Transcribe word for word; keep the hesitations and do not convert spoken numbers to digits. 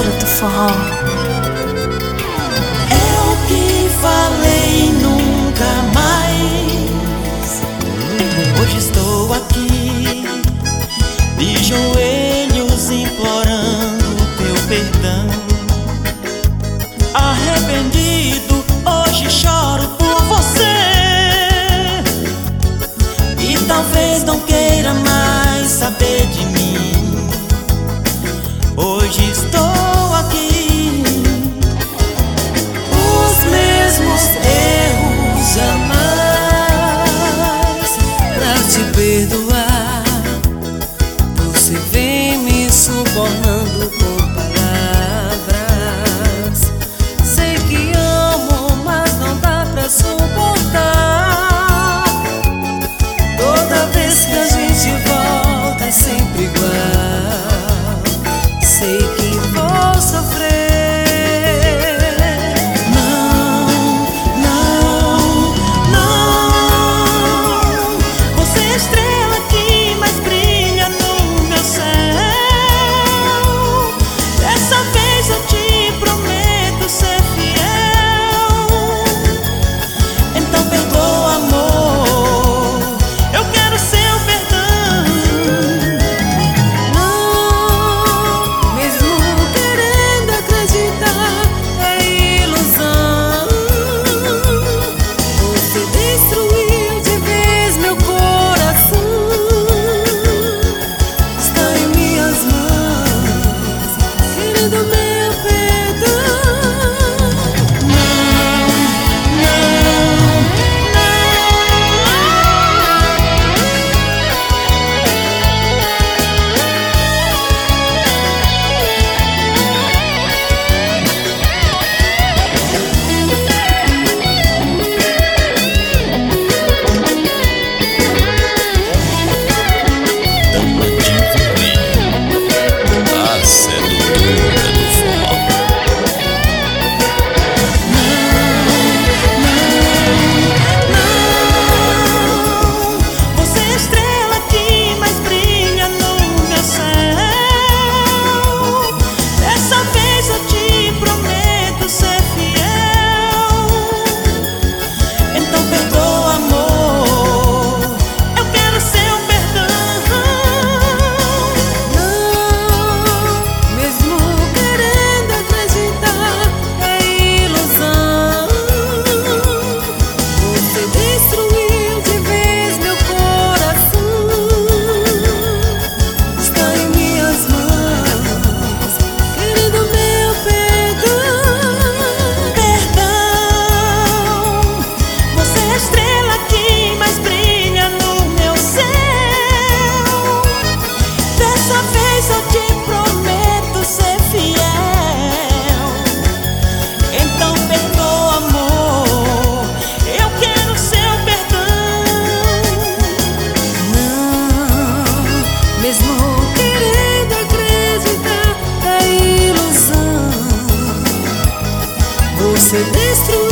cantora do forró. Eu que falei nunca mais, hoje estou aqui, de joelhos implorando teu perdão. Arrependido, hoje choro por você, e talvez não queira mais saber de mim. Hoje estou aqui, os mesmos erros jamais pra te perdoar. Você vem me subornando com palavras. Sei que amo, mas não dá pra suportar. Toda vez que a gente volta é sempre igual. Sei que vou sofrer. Não, não, não. Você é a estrela que mais brilha no meu céu. Dessa vez eu te prometo ser fiel. Então perdoa, amor, eu quero seu perdão. Mesmo querendo acreditar, é ilusão. Você destruiu